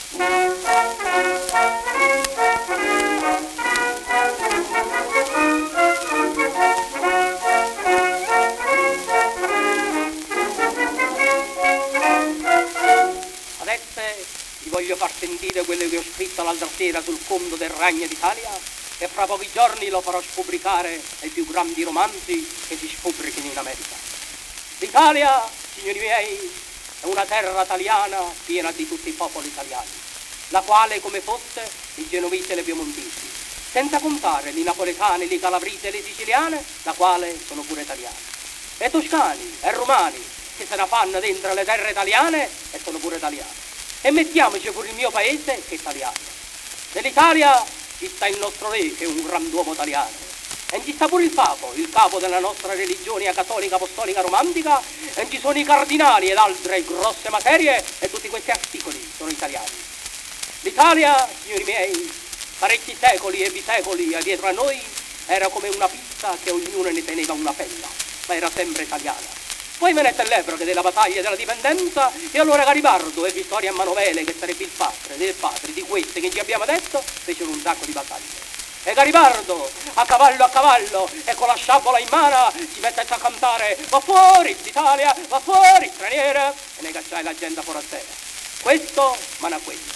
Vi voglio far sentire quello che ho scritto l'altra sera sul conto del Regno d'Italia e fra pochi giorni lo farò spubblicare ai più grandi romanzi che si spubblichino in America. L'Italia, signori miei, è una terra italiana piena di tutti i popoli italiani, la quale come fosse i genovesi e le piemontesi, senza contare i napoletani, i calabresi e le siciliane, la quale sono pure italiani, e toscani e romani che se la fanno dentro le terre italiane e sono pure italiani. E mettiamoci pure il mio paese che è italiano. Nell'Italia ci sta il nostro re che è un grand'uomo italiano e ci sta pure il capo della nostra religione cattolica apostolica romantica, e ci sono i cardinali ed altre grosse materie e tutti questi articoli sono italiani. L'Italia, signori miei, parecchi secoli e bisecoli dietro a noi era come una pizza che ognuno ne teneva una fetta, ma era sempre italiana. Poi venette l'epoca della battaglia della dipendenza e allora Garibaldo e Vittorio Emanuele, che sarebbe il padre di queste che ci abbiamo detto, fecero un sacco di battaglie. E Garibaldo, a cavallo e con la sciabola in mano, si mette a cantare "Va fuori l'Italia, va fuori straniera", e ne cacciai la gente forastera. Questo, mano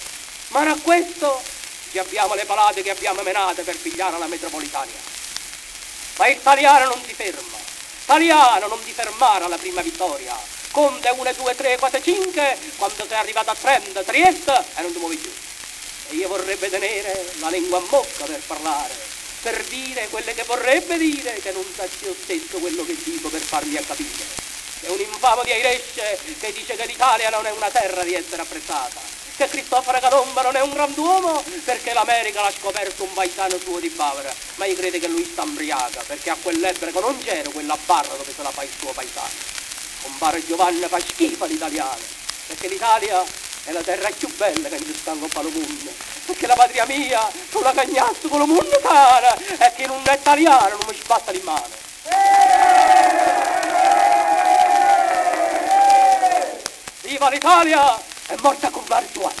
a questo, ci abbiamo le palate che abbiamo menate per pigliare la metropolitana. Ma il italiano non si ferma. Italiano, non ti fermare alla prima vittoria. Conta 1, 2, 3, 4, 5, quando sei arrivato a Trento, Trieste, e non ti muovi più. E io vorrebbe tenere la lingua in bocca per parlare, per dire quelle che vorrebbe dire, che non sa io stesso quello che dico per farmi a capire. È un infamo di Airesce che dice che l'Italia non è una terra di essere apprezzata, che Cristoforo Colombo non è un grand'uomo perché l'America l'ha scoperto un paesano suo di Bavera, ma io credo che lui sta ubriaca perché a quell'ebreo non c'era quella barra dove se la fa il suo paesano. Compare Giovanni fa schifo all'italiano, perché l'Italia è la terra più bella che ci sta in Coppa del mondo, perché la patria mia tu la cagnazzo con lo mondo cara e che non è italiano non mi sbatta in mano. Viva l'Italia! È morta con Bartuano.